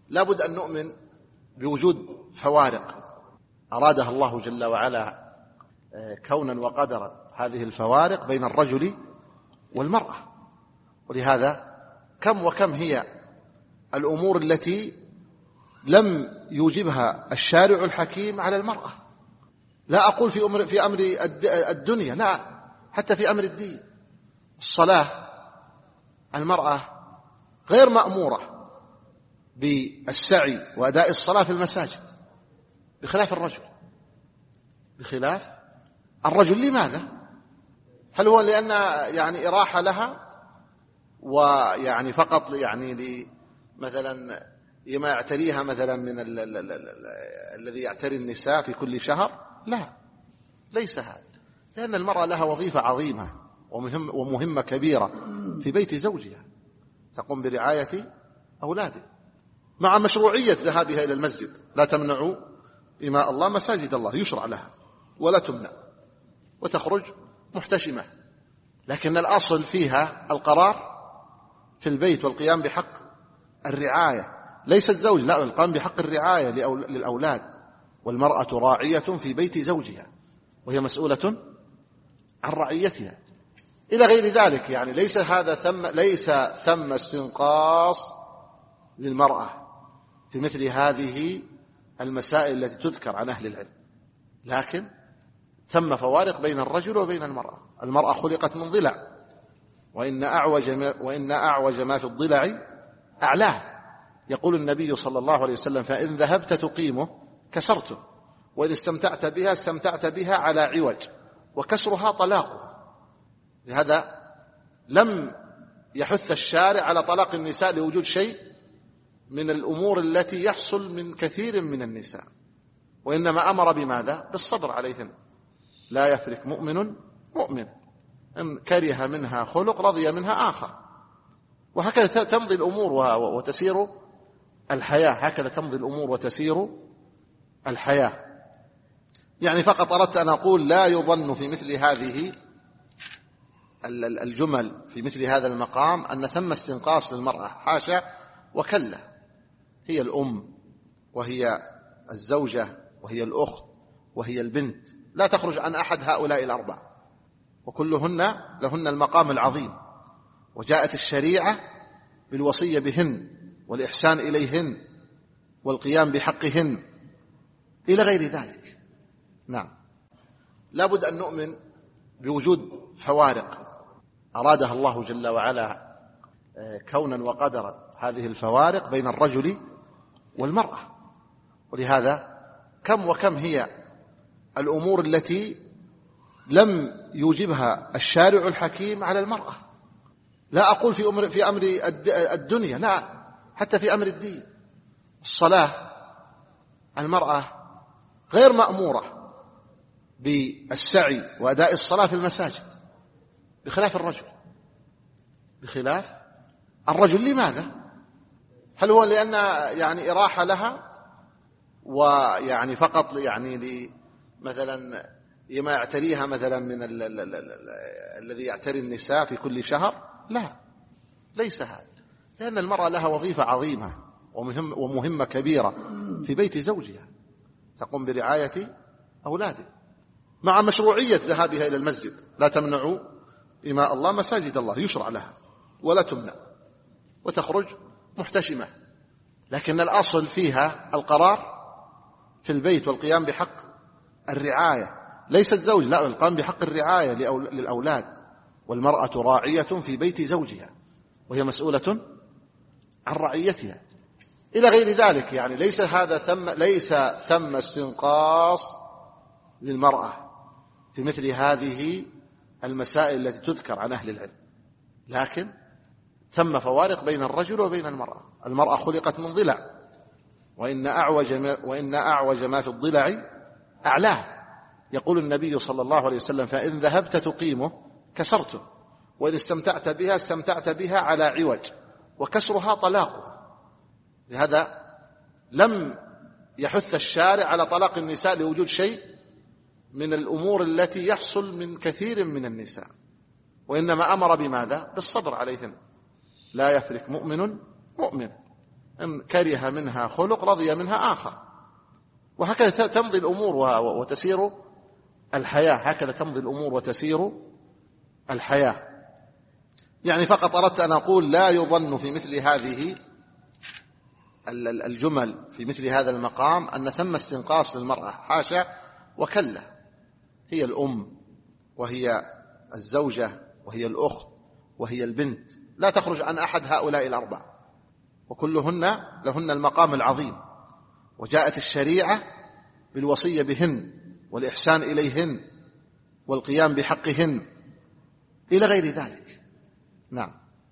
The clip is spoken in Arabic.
لابد أن نؤمن بوجود فوارق أرادها الله جل وعلا كونا وقدرا، هذه الفوارق بين الرجل والمرأة. ولهذا كم هي الأمور التي لم يوجبها الشارع الحكيم على المرأة. لا أقول في أمر الدنيا، لا، حتى في أمر الدين. الصلاة، المرأة غير مأمورة بالسعي وأداء الصلاة في المساجد بخلاف الرجل. لماذا؟ هل هو لأن يعني إراحة لها ويعني فقط يعني مثلا لما يعتريها مثلا من الذي يعتري النساء في كل شهر؟ لا، ليس هذا، لأن المرأة لها وظيفة عظيمة ومهمة كبيرة في بيت زوجها، تقوم برعاية أولاده، مع مشروعية ذهابها إلى المسجد. لا تمنعوا إماء الله مساجد الله، يشرع لها ولا تمنع، وتخرج محتشمة، لكن الأصل فيها القرار في البيت والقيام بحق الرعاية، ليس الزوج، لا، القيام بحق الرعاية للأولاد. والمرأة راعية في بيت زوجها وهي مسؤولة عن رعيتها إلى غير ذلك. يعني ليس ثم استنقاص للمرأة في مثل هذه المسائل التي تذكر عن أهل العلم، لكن ثم فوارق بين الرجل وبين المرأة. المرأة خلقت من ضلع، وإن أعوج ما في الضلع أعلاه. يقول النبي صلى الله عليه وسلم: فإن ذهبت تقيمه كسرته، وإن استمتعت بها على عوج، وكسرها طلاقها. لهذا لم يحث الشارع على طلاق النساء لوجود شيء من الأمور التي يحصل من كثير من النساء، وإنما أمر بماذا؟ بالصبر عليهن. لا يفرق مؤمن مؤمن، إن كره منها خلق رضي منها آخر. وهكذا تمضي الأمور وتسير الحياة، هكذا تمضي الأمور وتسير الحياة. يعني فقط أردت أن أقول لا يظن في مثل هذه الجمل في مثل هذا المقام أن ثم استنقاص للمرأة، حاشا وكلا. هي الأم، وهي الزوجة، وهي الأخت، وهي البنت، لا تخرج عن أحد هؤلاء الأربع، وكلهن لهن المقام العظيم. وجاءت الشريعة بالوصية بهن والإحسان إليهن والقيام بحقهن إلى غير ذلك. نعم، لابد أن نؤمن بوجود فوارق أرادها الله جل وعلا كونا وقدرا، هذه الفوارق بين الرجل والمرأة. ولهذا كم هي الأمور التي لم يوجبها الشارع الحكيم على المرأة. لا أقول في أمر الدنيا، لا، حتى في أمر الدين. الصلاة، المرأة غير مأمورة بالسعي وأداء الصلاة في المساجد بخلاف الرجل. لماذا؟ هل هو لأن يعني إراحة لها ويعني فقط يعني مثلا لما يعتريها مثلا من الذي يعتري النساء في كل شهر؟ لا، ليس هذا، لأن المرأة لها وظيفة عظيمة ومهمة كبيرة في بيت زوجها، تقوم برعاية أولاده، مع مشروعية ذهابها إلى المسجد. لا تمنعوا إماء الله مساجد الله، يشرع لها ولا تمنع، وتخرج محتشمة، لكن الأصل فيها القرار في البيت والقيام بحق الرعاية، ليس الزوج، لا، القيام بحق الرعاية للأولاد. والمرأة راعية في بيت زوجها وهي مسؤولة عن رعيتها إلى غير ذلك. يعني ليس ثم استنقاص للمرأة في مثل هذه المسائل التي تذكر عن أهل العلم، لكن ثم فوارق بين الرجل وبين المرأة. المرأة خلقت من ضلع، وإن أعوج ما في الضلع أعلاه. يقول النبي صلى الله عليه وسلم: فإن ذهبت تقيمه كسرته، وإن استمتعت بها على عوج، وكسرها طلاقها. لهذا لم يحث الشارع على طلاق النساء لوجود شيء من الأمور التي يحصل من كثير من النساء، وإنما أمر بماذا؟ بالصبر عليهن. لا يفرق مؤمن مؤمن، إن كره منها خلق رضي منها آخر. وهكذا تمضي الأمور وتسير الحياة، هكذا تمضي الأمور وتسير الحياة. يعني فقط أردت أن أقول لا يظن في مثل هذه الجمل في مثل هذا المقام أن ثم استنقاص للمرأة، حاشا وكلا. هي الأم وهي الزوجة وهي الأخت وهي البنت، لا تخرج عن أحد هؤلاء الأربع، وكلهن لهن المقام العظيم. وجاءت الشريعة بالوصية بهن والإحسان إليهن والقيام بحقهن إلى غير ذلك. نعم.